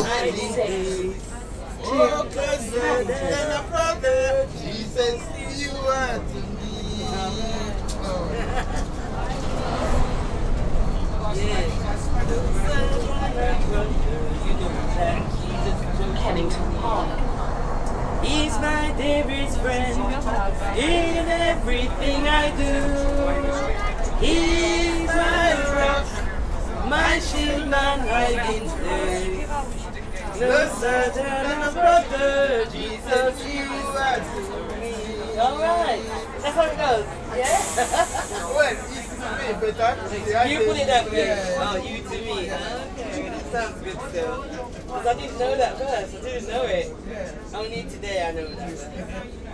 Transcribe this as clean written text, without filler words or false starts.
hiding place. Oh, closer than a brother, Jesus, you are to me. Kennington Park. He's my dearest friend in everything I do. He's my rock, my shield, my hiding place. Closer than a brother, Jesus, you are to me. Alright, that's how it goes. Yeah? Well, it's to me better. You put it that way. Oh, you to me. Okay, that sounds good still. Because I didn't know that verse. I didn't know it. Only today I know that verse.